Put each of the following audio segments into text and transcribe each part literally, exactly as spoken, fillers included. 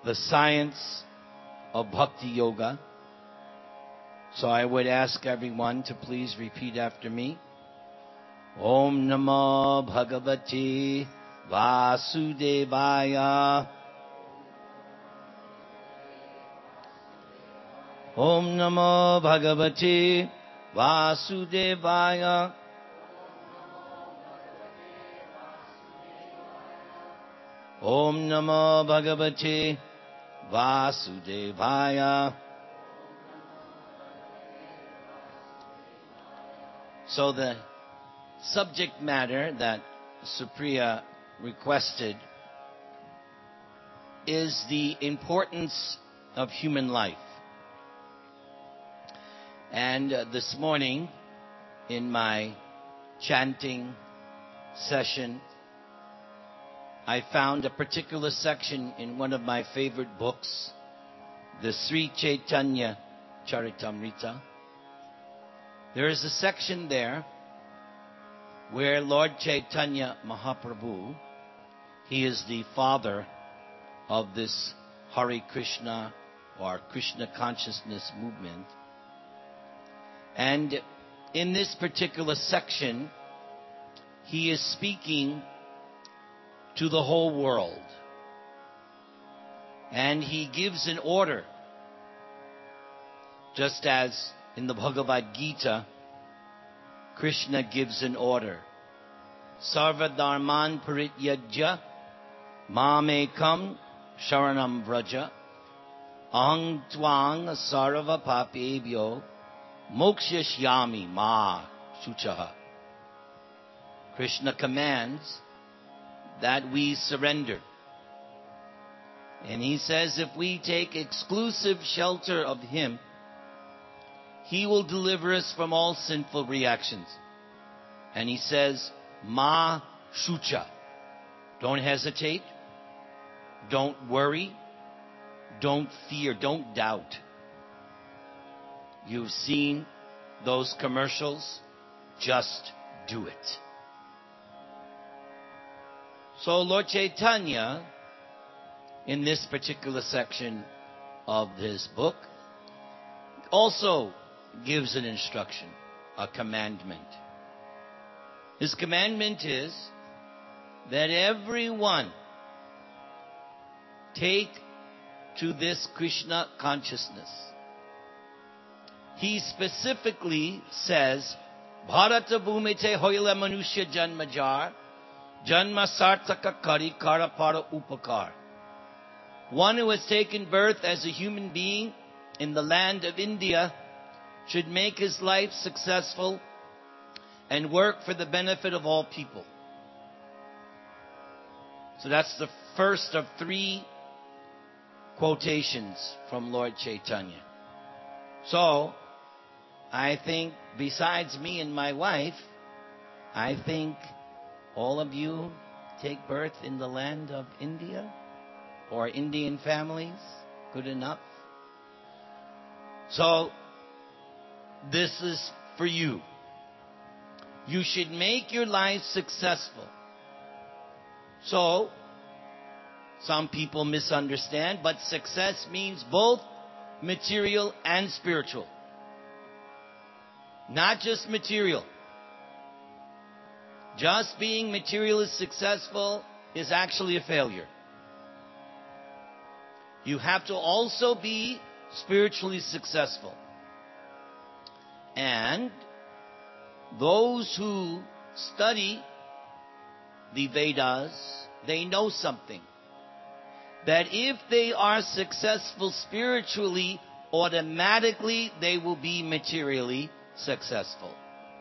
the science of Bhakti Yoga. So I would ask everyone to please repeat after me. Om Namo Bhagavate Vasudevaya. Om Namo Bhagavate Vasudevaya. Om Namo Bhagavate Vasudevaya. So the subject matter that Supriya requested is the importance of human life. And uh, this morning, in my chanting session, I found a particular section in one of my favorite books, the Sri Chaitanya Charitamrita. There is a section there where Lord Chaitanya Mahaprabhu, he is the father of this Hare Krishna or Krishna consciousness movement. And in this particular section, he is speaking to the whole world. And he gives an order, just as in the Bhagavad Gita, Krishna gives an order. Sarva dharman parityajya mamekam sharanam vraja ahang tvang sarva papebhyo mokshashyami ma shuchaha. Krishna commands that we surrender. And he says if we take exclusive shelter of him, he will deliver us from all sinful reactions. And he says, Ma Shucha. Don't hesitate. Don't worry. Don't fear. Don't doubt. You've seen those commercials. Just do it. So Lord Chaitanya, in this particular section of his book, also gives an instruction, a commandment. His commandment is that everyone take to this Krishna consciousness. He specifically says, Bharata bhumite hoila manushya janmajar, janma sartaka kari karapara upakar. One who has taken birth as a human being in the land of India should make his life successful and work for the benefit of all people. So that's the first of three quotations from Lord Chaitanya. So, I think besides me and my wife, I think all of you take birth in the land of India or Indian families. Good enough. So, this is for you. You should make your life successful. So, some people misunderstand, but success means both material and spiritual. Not just material. Just being materially successful is actually a failure. You have to also be spiritually successful. And those who study the Vedas, they know something. That if they are successful spiritually, automatically they will be materially successful.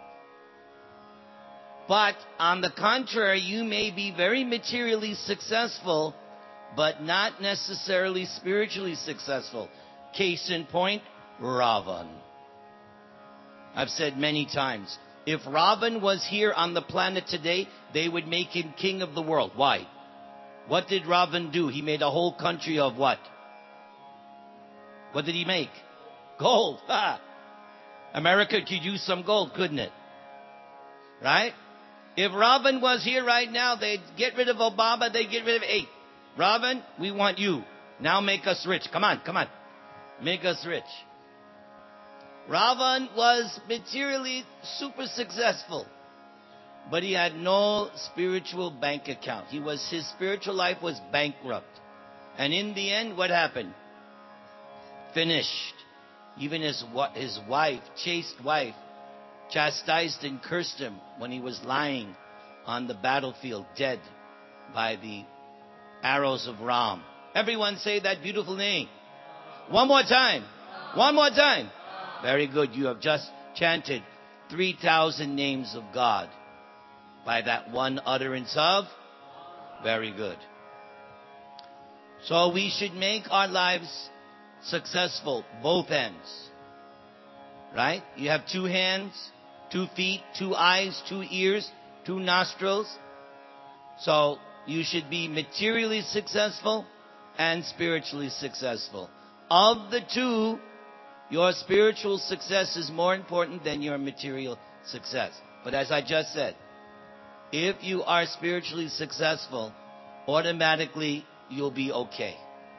But on the contrary, you may be very materially successful, but not necessarily spiritually successful. Case in point, Ravan. I've said many times, if Ravan was here on the planet today, they would make him king of the world. Why? What did Ravan do? He made a whole country of what? What did he make? Gold. Ha! America could use some gold, couldn't it? Right? If Ravan was here right now, they'd get rid of Obama, they'd get rid of, hey, Ravan, we want you. Now make us rich. Come on, come on. Make us rich. Ravan was materially super successful, but he had no spiritual bank account. He was, his spiritual life was bankrupt. And in the end, what happened? Finished. Even his, his wife, chaste wife, chastised and cursed him when he was lying on the battlefield, dead by the arrows of Ram. Everyone say that beautiful name. One more time. One more time. Very good. You have just chanted three thousand names of God by that one utterance of. Very good. So we should make our lives successful, both ends. Right? You have two hands, two feet, two eyes, two ears, two nostrils. So you should be materially successful and spiritually successful. Of the two, your spiritual success is more important than your material success. But as I just said, if you are spiritually successful, automatically you'll be okay.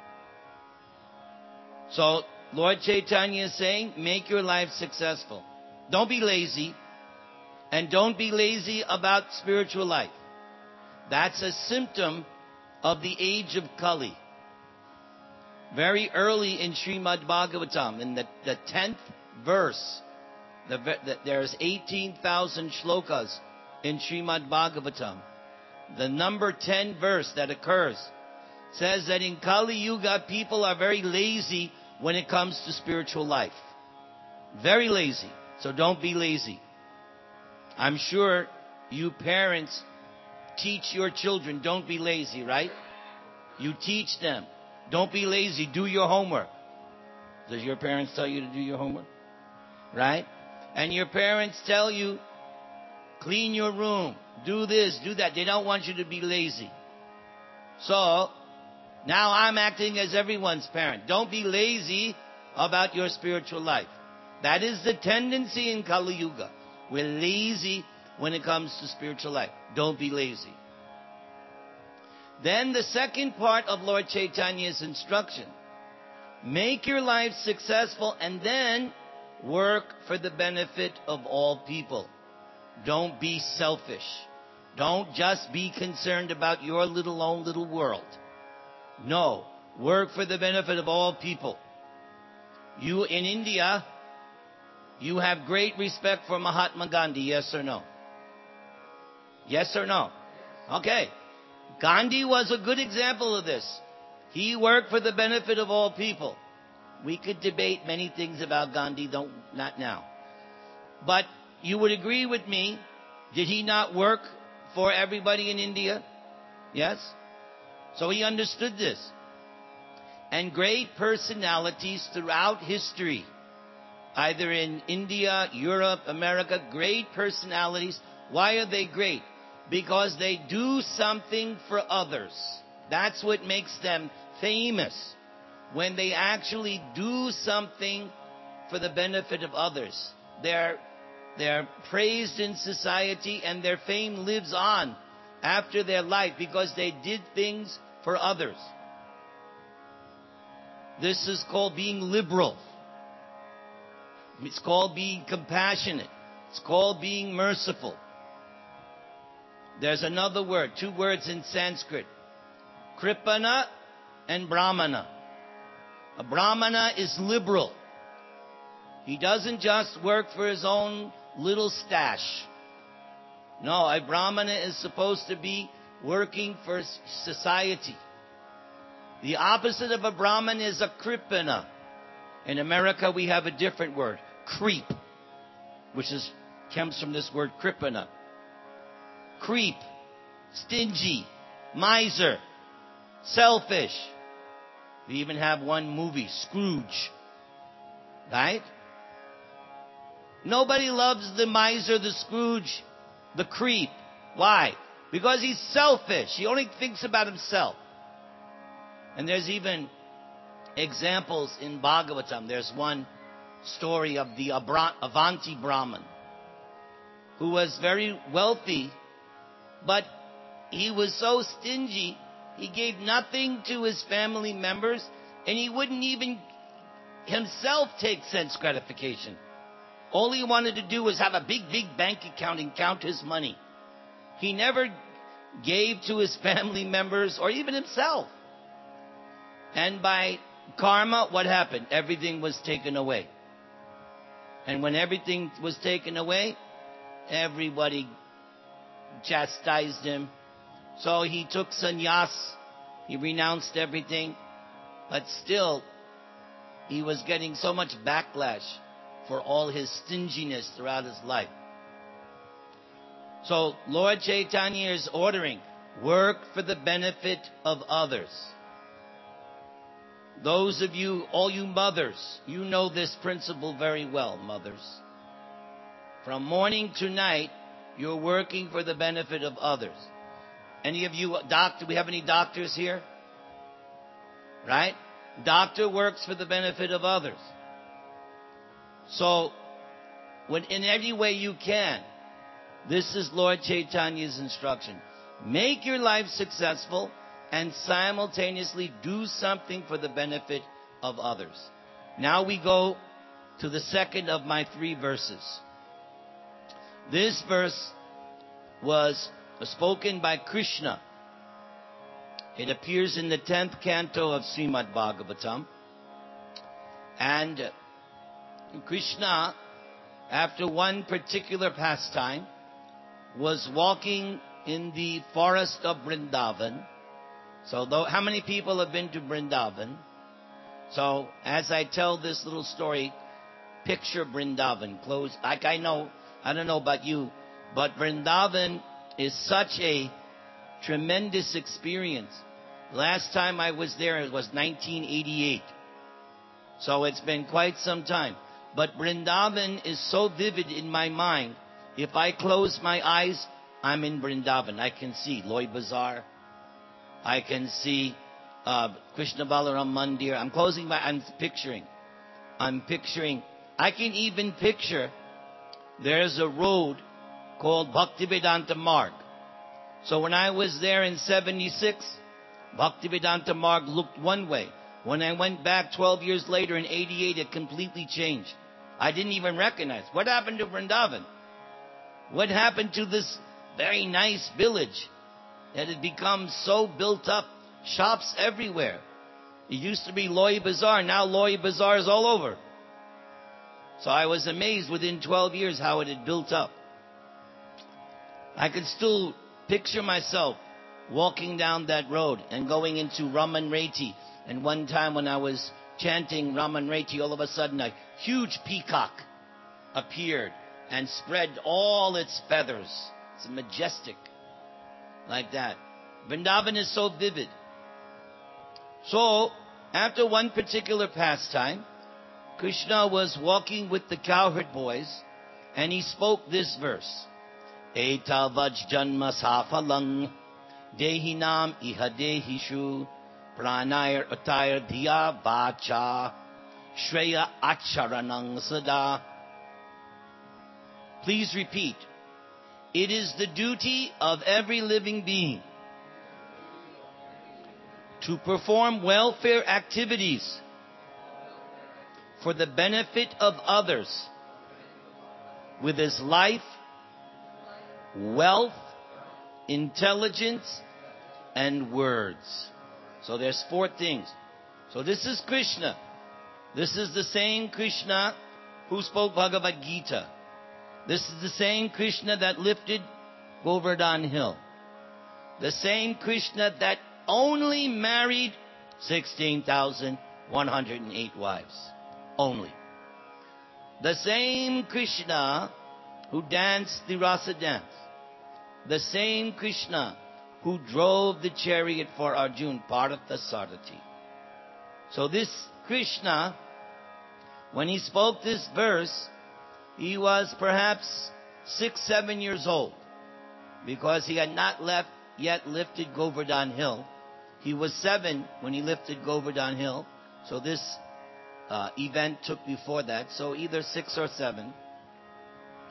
So Lord Chaitanya is saying, make your life successful. Don't be lazy. And don't be lazy about spiritual life. That's a symptom of the age of Kali. Very early in Srimad Bhagavatam, in the, the tenth verse, the, the, there's eighteen thousand shlokas in Srimad Bhagavatam. The number ten verse that occurs says that in Kali Yuga, people are very lazy when it comes to spiritual life. Very lazy. So don't be lazy. I'm sure you parents teach your children, don't be lazy, right? You teach them. Don't be lazy. Do your homework. Does your parents tell you to do your homework? Right? And your parents tell you, clean your room. Do this, do that. They don't want you to be lazy. So, now I'm acting as everyone's parent. Don't be lazy about your spiritual life. That is the tendency in Kali Yuga. We're lazy when it comes to spiritual life. Don't be lazy. Then the second part of Lord Chaitanya's instruction. Make your life successful and then work for the benefit of all people. Don't be selfish. Don't just be concerned about your little own little world. No. Work for the benefit of all people. You in India, you have great respect for Mahatma Gandhi, yes or no? Yes or no? Okay. Gandhi was a good example of this. He worked for the benefit of all people. We could debate many things about Gandhi, don't, not now. But you would agree with me, did he not work for everybody in India? Yes? So he understood this. And great personalities throughout history, either in India, Europe, America, great personalities. Why are they great? Because they do something for others. That's what makes them famous. When they actually do something for the benefit of others. They're, they're praised in society and their fame lives on after their life because they did things for others. This is called being liberal. It's called being compassionate. It's called being merciful. There's another word, two words in Sanskrit. Kripana and Brahmana. A Brahmana is liberal. He doesn't just work for his own little stash. No, a Brahmana is supposed to be working for society. The opposite of a Brahman is a Kripana. In America, we have a different word, creep, which is comes from this word Kripana. Creep, stingy, miser, selfish. We even have one movie, Scrooge. Right? Nobody loves the miser, the Scrooge, the creep. Why? Because he's selfish. He only thinks about himself. And there's even examples in Bhagavatam. There's one story of the Avanti Brahman who was very wealthy, but he was so stingy, He gave nothing to his family members, and he wouldn't even himself take sense gratification. All he wanted to do was have a big, big bank account and count his money. He never gave to his family members or even himself. And by karma, what happened? Everything was taken away. And when everything was taken away, everybody chastised him. So he took sannyas. He renounced everything. But still, he was getting so much backlash for all his stinginess throughout his life. So Lord Chaitanya is ordering, work for the benefit of others. Those of you, all you mothers, you know this principle very well, mothers. From morning to night, you're working for the benefit of others. Any of you, doctor, we have any doctors here? Right? Doctor works for the benefit of others. So, when in any way you can, this is Lord Chaitanya's instruction. Make your life successful and simultaneously do something for the benefit of others. Now we go to the second of my three verses. This verse was spoken by Krishna. It appears in the tenth canto of Srimad Bhagavatam. And Krishna, after one particular pastime, was walking in the forest of Vrindavan. So though, how many people have been to Vrindavan? So as I tell this little story, picture Vrindavan. Close. Like I know, I don't know about you, but Vrindavan is such a tremendous experience. Last time I was there, it was nineteen eighty-eight. So it's been quite some time. But Vrindavan is so vivid in my mind. If I close my eyes, I'm in Vrindavan. I can see Loy Bazaar. I can see uh, Krishna Balaram Mandir. I'm closing my, I'm picturing. I'm picturing. I can even picture there's a road called Bhaktivedanta Marg. So when I was there in seventy-six, Bhaktivedanta Marg looked one way. When I went back twelve years later in eighty-eight, it completely changed. I didn't even recognize. What happened to Vrindavan? What happened to this very nice village that had become so built up? Shops everywhere. It used to be Loy Bazaar. Now Loy Bazaar is all over. So I was amazed within twelve years how it had built up. I could still picture myself walking down that road and going into Raman Reti. And one time when I was chanting Raman Reti, all of a sudden a huge peacock appeared and spread all its feathers. It's majestic. Like that. Vrindavan is so vivid. So, after one particular pastime, Krishna was walking with the cowherd boys, and he spoke this verse. Eta vaj janma safalang dehinam iha dehishu pranayar atayar dhiya vacha shreya acharanang sada. Please repeat. It is the duty of every living being to perform welfare activities for the benefit of others with his life, wealth, intelligence, and words. So there's four things. So this is Krishna. This is the same Krishna who spoke Bhagavad Gita. This is the same Krishna that lifted Govardhan Hill. The same Krishna that only married sixteen thousand one hundred eight wives. Only. The same Krishna who danced the Rasa dance. The same Krishna who drove the chariot for Arjuna, Partha Sarathi. So this Krishna, when he spoke this verse, he was perhaps six, seven years old, because he had not left yet lifted Govardhan Hill. He was seven when he lifted Govardhan Hill. So this uh, event took before that. So either six or seven.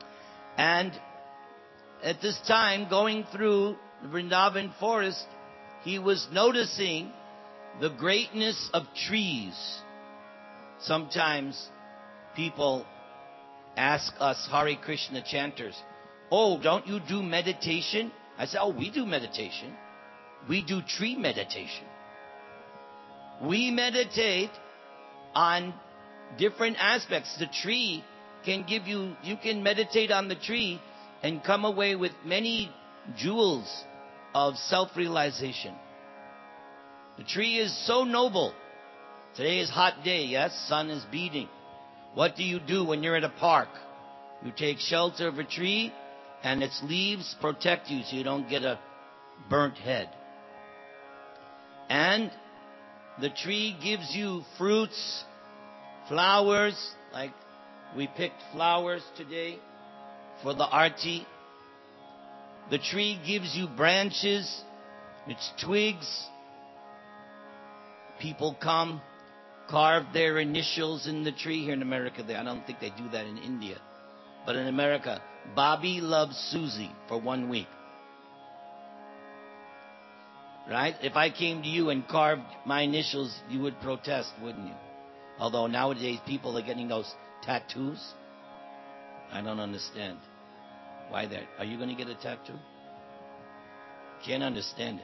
And at this time, going through the Vrindavan forest, he was noticing the greatness of trees. Sometimes people ask us Hare Krishna chanters, "Oh, don't you do meditation?" I said, "Oh, we do meditation. We do tree meditation. We meditate on different aspects. The tree can give you, you can meditate on the tree and come away with many jewels of self-realization. The tree is so noble. Today is hot day, yes? Sun is beating. What do you do when you're at a park? You take shelter of a tree and its leaves protect you so you don't get a burnt head. And the tree gives you fruits, flowers, like we picked flowers today for the arti. The tree gives you branches, its twigs. People come, carve their initials in the tree. Here in America, they, I don't think they do that in India. But in America, Bobby loves Susie for one week. Right? If I came to you and carved my initials, you would protest, wouldn't you? Although nowadays people are getting those tattoos. I don't understand why that. Are you going to get a tattoo? Can't understand it.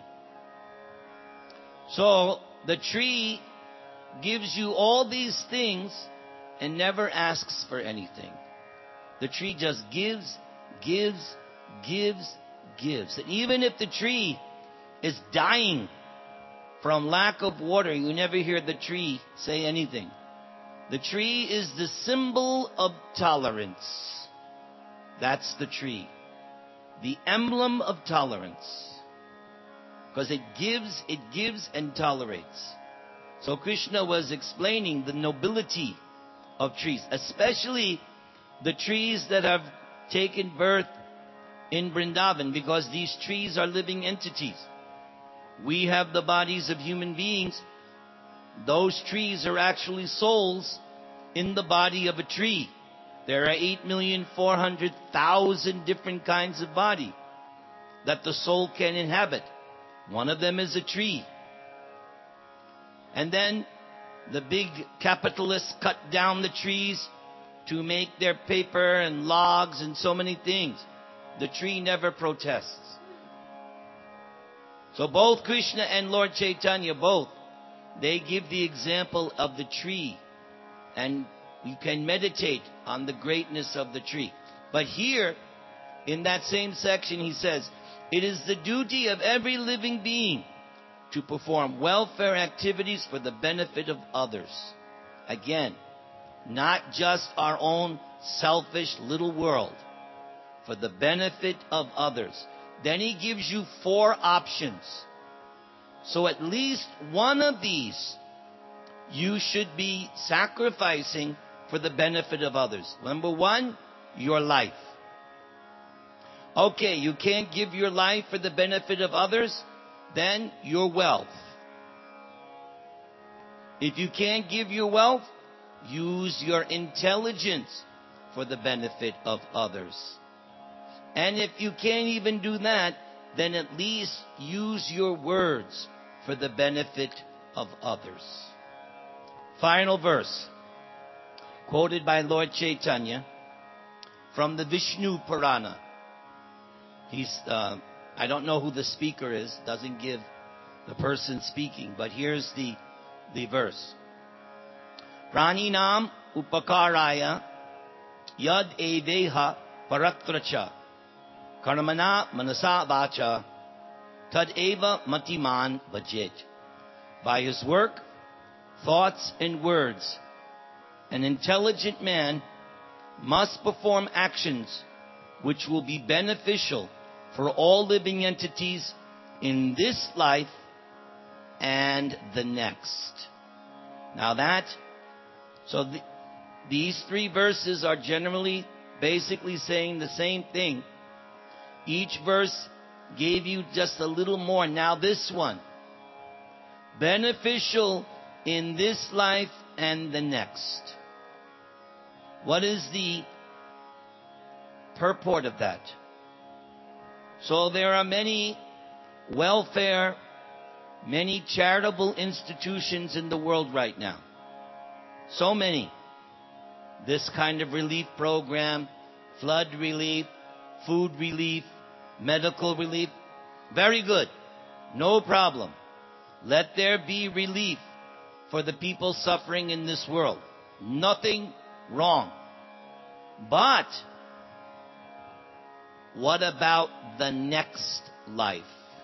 So the tree gives you all these things and never asks for anything. The tree just gives, gives, gives, gives. And even if the tree is dying from lack of water, you never hear the tree say anything. The tree is the symbol of tolerance. That's the tree. The emblem of tolerance. Because it gives, it gives and tolerates. So Krishna was explaining the nobility of trees, especially the trees that have taken birth in Vrindavan, because these trees are living entities. We have the bodies of human beings. Those trees are actually souls in the body of a tree. There are eight million four hundred thousand different kinds of body that the soul can inhabit. One of them is a tree. And then the big capitalists cut down the trees to make their paper and logs and so many things. The tree never protests. So both Krishna and Lord Chaitanya, both, they give the example of the tree. And you can meditate on the greatness of the tree. But here, in that same section, he says, it is the duty of every living being to perform welfare activities for the benefit of others. Again, not just our own selfish little world, for the benefit of others. Then he gives you four options. So at least one of these you should be sacrificing for the benefit of others. Number one, your life. Okay, you can't give your life for the benefit of others, then your wealth. If you can't give your wealth, use your intelligence for the benefit of others. And if you can't even do that, then at least use your words for the benefit of others. Final verse, quoted by Lord Chaitanya from the Vishnu Purana. He's, uh, I don't know who the speaker is, doesn't give the person speaking, but here's the, the verse. Praninam upakaraya yad eveha paratracha karmana manasa vacha tad eva matiman vajet. By his work, thoughts and words, an intelligent man must perform actions which will be beneficial for all living entities in this life and the next. Now that, so the, these three verses are generally basically saying the same thing. Each verse gave you just a little more. Now this one, beneficial in this life and the next. What is the purport of that? So there are many welfare many charitable institutions in the world right now. So many. This kind of relief program, flood relief, food relief, medical relief. Very good. No problem. Let there be relief for the people suffering in this world. Nothing wrong. But what about the next life?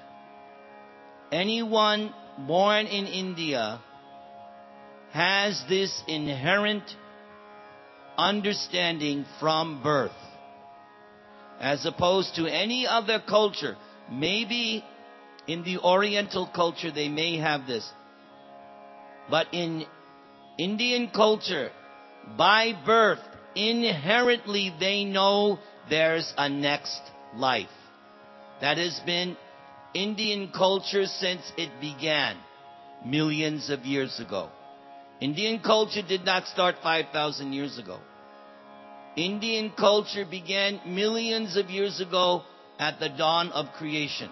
Anyone born in India has this inherent understanding from birth, as opposed to any other culture. Maybe in the Oriental culture they may have this, but in Indian culture, by birth, inherently they know there's a next life. That has been Indian culture since it began millions of years ago. Indian culture did not start five thousand years ago. Indian culture began millions of years ago at the dawn of creation.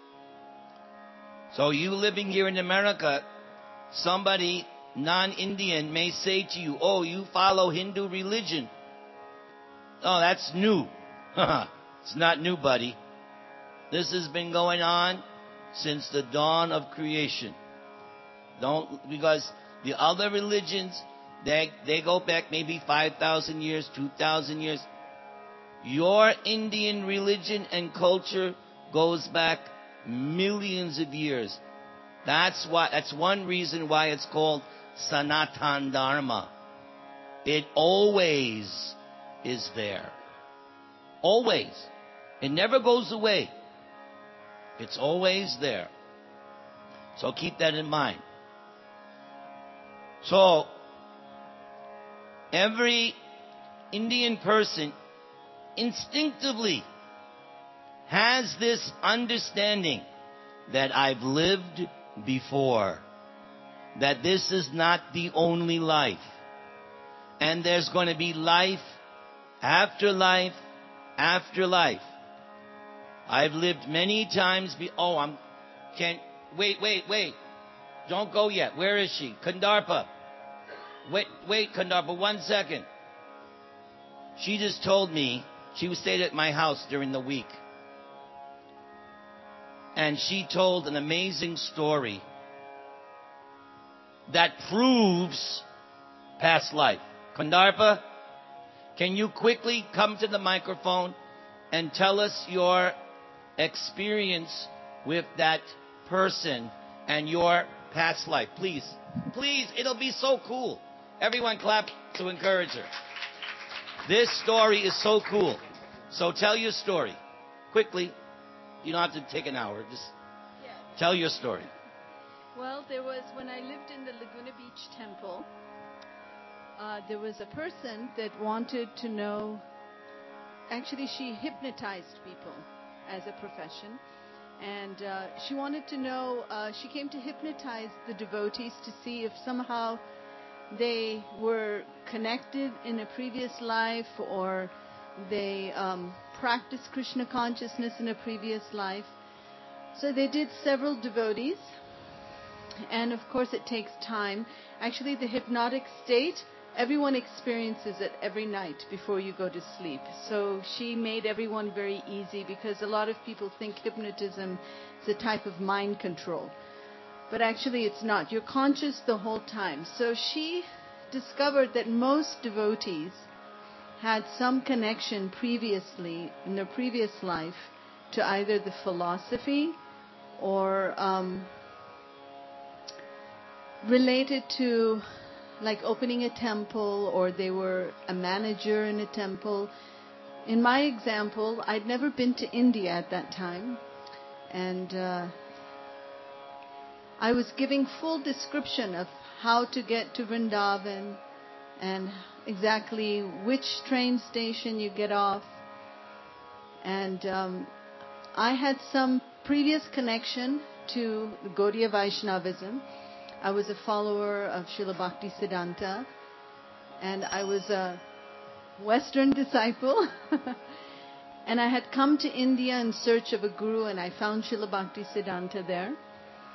So you living here in America, somebody non-Indian may say to you, oh, you follow Hindu religion. Oh, that's new. It's not new, buddy. This has been going on since the dawn of creation. Don't, because the other religions, they, they go back maybe five thousand years, two thousand years. Your Indian religion and culture goes back millions of years. That's why, that's one reason why it's called Sanatan Dharma. It always is there. Always. It never goes away. It's always there. So keep that in mind. So, every Indian person instinctively has this understanding that I've lived before, that this is not the only life, and there's going to be life after life after life. I've lived many times. Be- oh, I'm can't wait, wait, wait. Don't go yet. Where is she? Kandarpa. Wait, wait, Kandarpa, one second. She just told me she was stayed at my house during the week. And she told an amazing story that proves past life. Kandarpa, can you quickly come to the microphone and tell us your experience with that person and your past life? Please. Please, it'll be so cool. Everyone clap to encourage her. This story is so cool. So tell your story. Quickly. You don't have to take an hour. Just yeah. Tell your story. Well, there was, when I lived in the Laguna Beach Temple, uh, there was a person that wanted to know, actually she hypnotized people as a profession. And uh, she wanted to know, uh, she came to hypnotize the devotees to see if somehow they were connected in a previous life, or they um, practiced Krishna consciousness in a previous life. So they did several devotees, and of course it takes time. Actually, the hypnotic state, everyone experiences it every night before you go to sleep. So she made everyone very easy, because a lot of people think hypnotism is a type of mind control. But actually it's not. You're conscious the whole time. So she discovered that most devotees had some connection previously, in their previous life, to either the philosophy or um, related to like opening a temple, or they were a manager in a temple. In my example, I'd never been to India at that time, and uh, I was giving full description of how to get to Vrindavan and exactly which train station you get off. And um, I had some previous connection to the Gaudiya Vaishnavism. I was a follower of Srila Bhaktisiddhanta, and I was a Western disciple. And I had come to India in search of a guru, and I found Srila Bhaktisiddhanta there.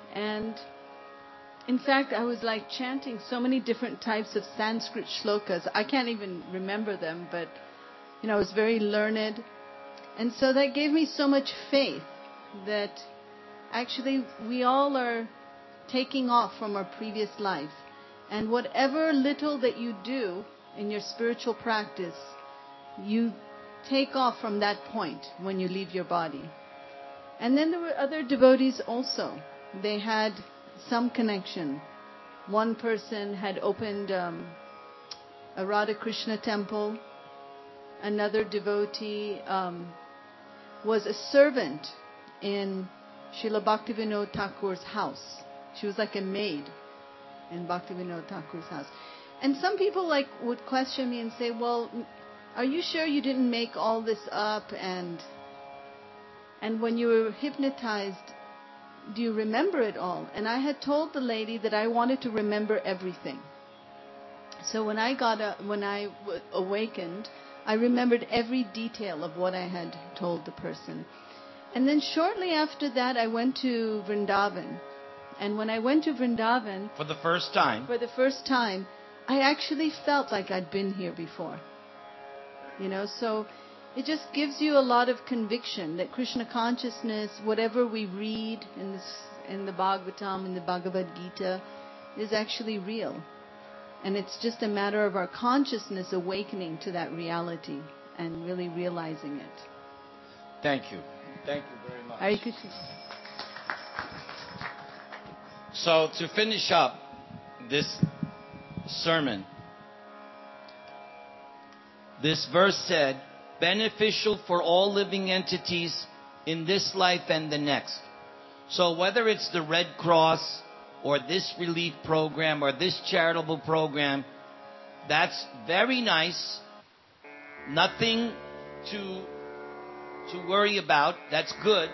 And in fact, I was like chanting so many different types of Sanskrit shlokas. I can't even remember them, but you know, I was very learned. And so that gave me so much faith that actually we all are taking off from our previous life. And whatever little that you do in your spiritual practice, you take off from that point when you leave your body. And then there were other devotees also. They had some connection. One person had opened um, a Radha Krishna temple. Another devotee um, was a servant in Srila Bhaktivinoda Thakur's house. She was like a maid in Bhaktivinoda Thakur's house. And some people like would question me and say, well, are you sure you didn't make all this up? And and when you were hypnotized, do you remember it all? And I had told the lady that I wanted to remember everything. So when I got a, when I w- awakened, I remembered every detail of what I had told the person. And then shortly after that, I went to Vrindavan. And when I went to Vrindavan... For the first time? For the first time, I actually felt like I'd been here before. You know, so it just gives you a lot of conviction that Krishna consciousness, whatever we read in, this, in the Bhagavatam, in the Bhagavad Gita, is actually real. And it's just a matter of our consciousness awakening to that reality and really realizing it. Thank you. Thank you very much. Hare Krishna. So to finish up this sermon, this verse said, beneficial for all living entities in this life and the next. So whether it's the Red Cross or this relief program or this charitable program, that's very nice. Nothing to, to worry about. That's good.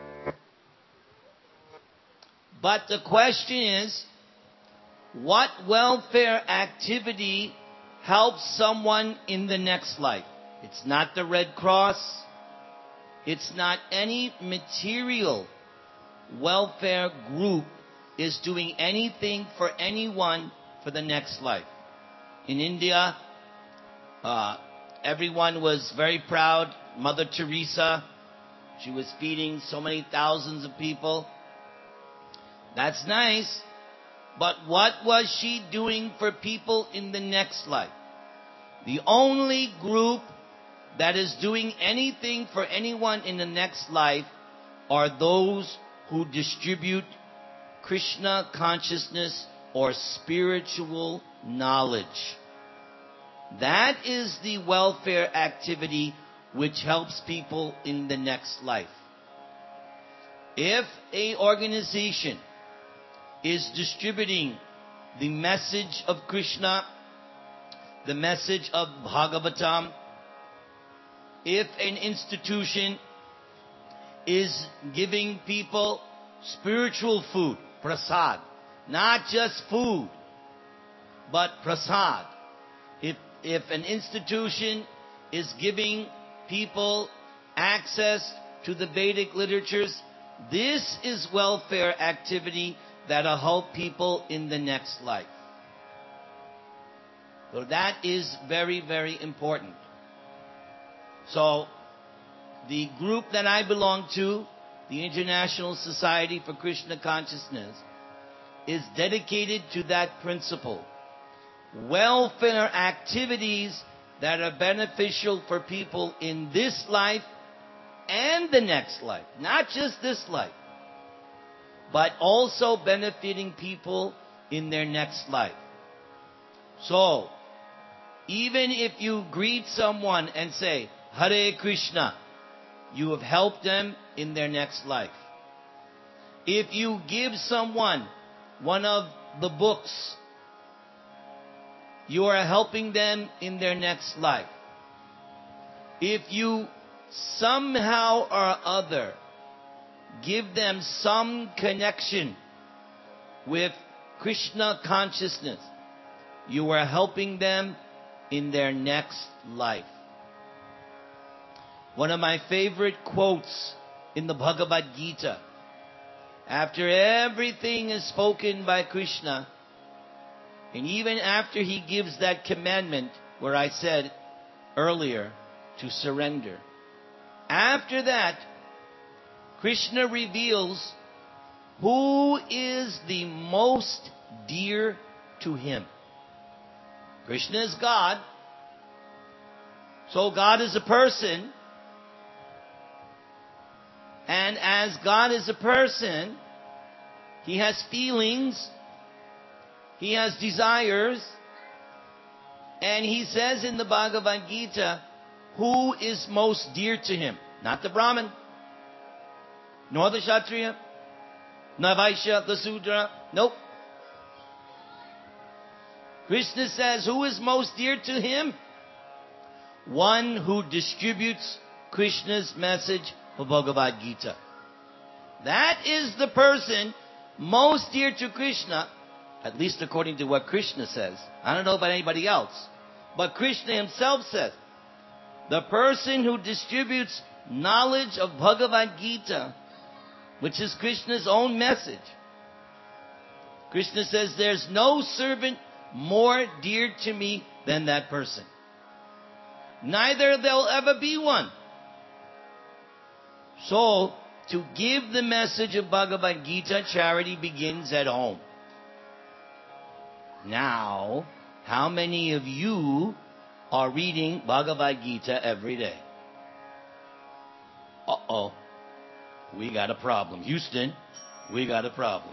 But the question is, what welfare activity helps someone in the next life? It's not the Red Cross. It's not any material welfare group is doing anything for anyone for the next life. In India, uh, everyone was very proud. Mother Teresa, she was feeding so many thousands of people. That's nice. But what was she doing for people in the next life? The only group that is doing anything for anyone in the next life are those who distribute Krishna consciousness or spiritual knowledge. That is the welfare activity which helps people in the next life. If a organization is distributing the message of Krishna, the message of Bhagavatam, if an institution is giving people spiritual food, prasad, not just food, but prasad. If, if an institution is giving people access to the Vedic literatures, this is welfare activity that'll help people in the next life. So that is very, very important. So, the group that I belong to, the International Society for Krishna Consciousness, is dedicated to that principle. Welfare activities that are beneficial for people in this life and the next life. Not just this life, but also benefiting people in their next life. So, even if you greet someone and say, Hare Krishna, you have helped them in their next life. If you give someone one of the books, you are helping them in their next life. If you somehow or other give them some connection with Krishna consciousness, you are helping them in their next life. One of my favorite quotes in the Bhagavad Gita, after everything is spoken by Krishna, and even after he gives that commandment where I said earlier to surrender, after that, Krishna reveals who is the most dear to him. Krishna is God. So God is a person. And as God is a person, he has feelings, he has desires, and he says in the Bhagavad Gita, who is most dear to him? Not the Brahmin, nor the Kshatriya, nor Vaishya, the Sudra. Nope. Krishna says, who is most dear to him? One who distributes Krishna's message of Bhagavad Gita. That is the person most dear to Krishna, at least according to what Krishna says. I don't know about anybody else, but Krishna himself says, the person who distributes knowledge of Bhagavad Gita, which is Krishna's own message. Krishna says, there's no servant more dear to me than that person. Neither there'll ever be one. So, to give the message of Bhagavad Gita, charity begins at home. Now, how many of you are reading Bhagavad Gita every day? Uh-oh. We got a problem. Houston, we got a problem.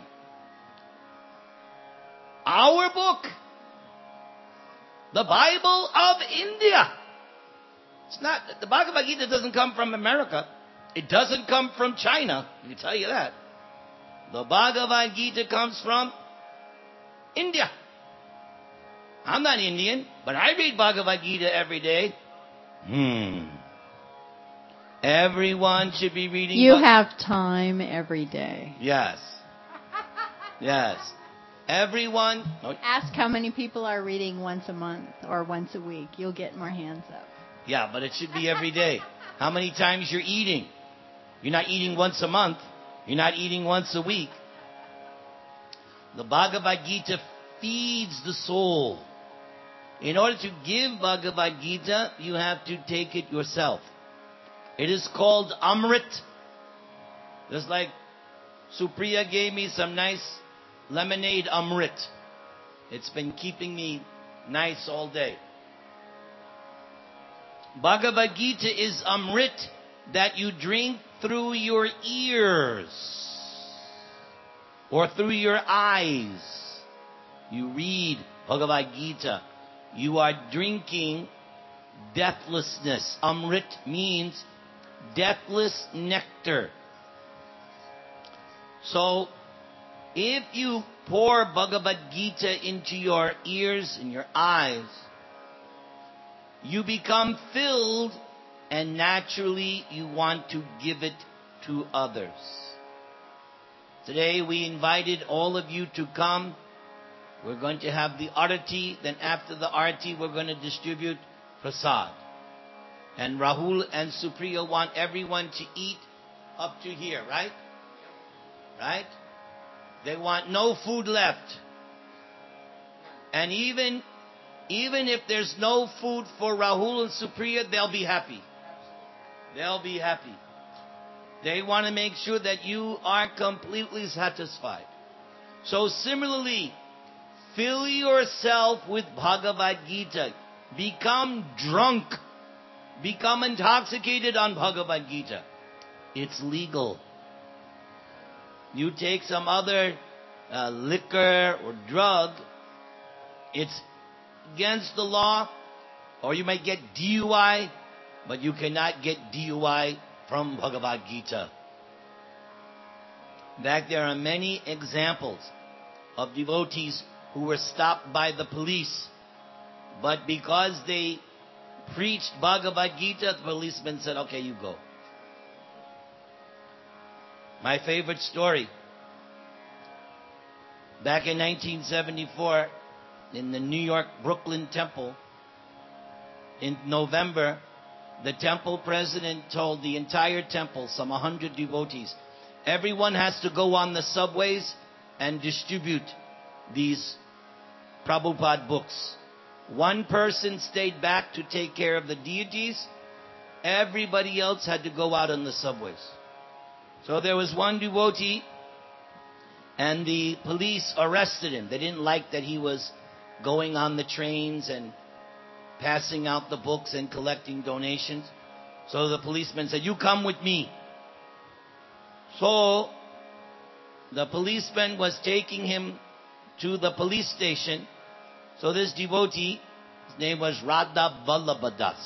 Our book, the Bible of India. It's not, the Bhagavad Gita doesn't come from America. It doesn't come from China. I can tell you that. The Bhagavad Gita comes from India. I'm not Indian, but I read Bhagavad Gita every day. Hmm. Everyone should be reading. You have time every day. Yes. Yes. Everyone. Ask how many people are reading once a month or once a week. You'll get more hands up. Yeah, but it should be every day. How many times you're eating? You're not eating once a month. You're not eating once a week. The Bhagavad Gita feeds the soul. In order to give Bhagavad Gita, you have to take it yourself. It is called Amrit. Just like Supriya gave me some nice lemonade Amrit. It's been keeping me nice all day. Bhagavad Gita is Amrit that you drink through your ears or through your eyes. You read Bhagavad Gita. You are drinking deathlessness. Amrit means deathless nectar. So, if you pour Bhagavad Gita into your ears and your eyes, you become filled, and naturally you want to give it to others. Today we invited all of you to come. We're going to have the arati. Then after the arati, we're going to distribute prasad. And Rahul and Supriya want everyone to eat up to here, right? Right? They want no food left. And even, even if there's no food for Rahul and Supriya, they'll be happy. They'll be happy. They want to make sure that you are completely satisfied. So similarly, fill yourself with Bhagavad Gita. Become drunk. Become intoxicated on Bhagavad Gita. It's legal. You take some other uh, liquor or drug, it's against the law, or you might get D U I, but you cannot get D U I from Bhagavad Gita. In fact, there are many examples of devotees who were stopped by the police, but because they preached Bhagavad Gita, the policeman said, okay, you go. My favorite story. Back in nineteen seventy-four, in the New York Brooklyn Temple, in November, the temple president told the entire temple, some one hundred devotees, everyone has to go on the subways and distribute these Prabhupada books. One person stayed back to take care of the deities. Everybody else had to go out on the subways. So there was one devotee, and the police arrested him. They didn't like that he was going on the trains and passing out the books and collecting donations. So the policeman said, "You come with me." So the policeman was taking him to the police station. So this devotee, his name was Radha Vallabhadas.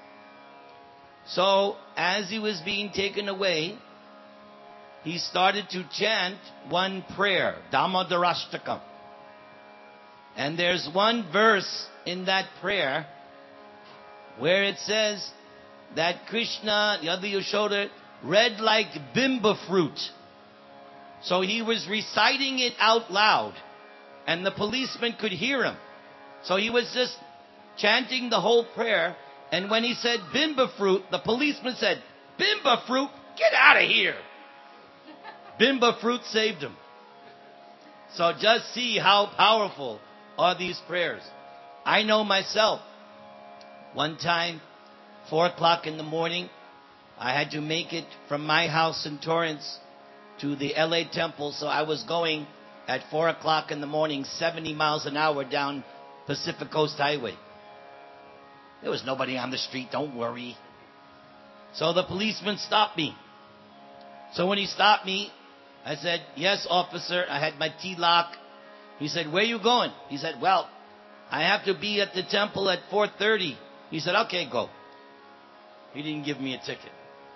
So as he was being taken away, he started to chant one prayer, Damodarashtakam. And there's one verse in that prayer where it says that Krishna, Yadu Yashoda, read like bimba fruit. So he was reciting it out loud, and the policeman could hear him. So he was just chanting the whole prayer, and when he said bimba fruit, the policeman said, "Bimba fruit? Get out of here!" Bimba fruit saved him. So just see how powerful are these prayers. I know myself. One time, four o'clock in the morning, I had to make it from my house in Torrance to the L A temple. So I was going at four o'clock in the morning, seventy miles an hour down Pacific Coast Highway. There was nobody on the street, don't worry. So the policeman stopped me. So when he stopped me, I said, "Yes, officer." I had my T-lock. He said, "Where are you going?" He said, "Well, I have to be at the temple at four thirty. He said, "Okay, go." He didn't give me a ticket.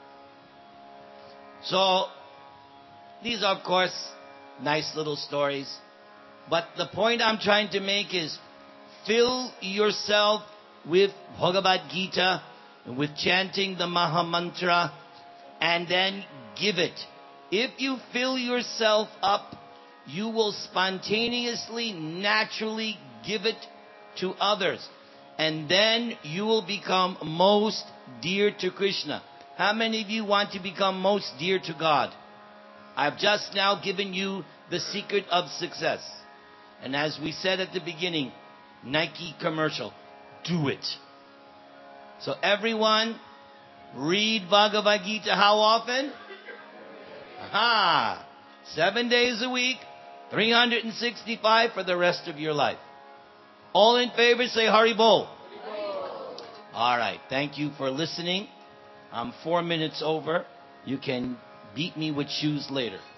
So, these are, of course, nice little stories. But the point I'm trying to make is, fill yourself with Bhagavad Gita, with chanting the Maha Mantra, and then give it. If you fill yourself up, you will spontaneously, naturally give it to others. And then you will become most dear to Krishna. How many of you want to become most dear to God? I've just now given you the secret of success. And as we said at the beginning, Nike commercial, do it. So everyone, read Bhagavad Gita how often? Aha! Seven days a week, three hundred sixty-five for the rest of your life. All in favor, say Hari Bol. All right. Thank you for listening. I'm four minutes over. You can beat me with shoes later.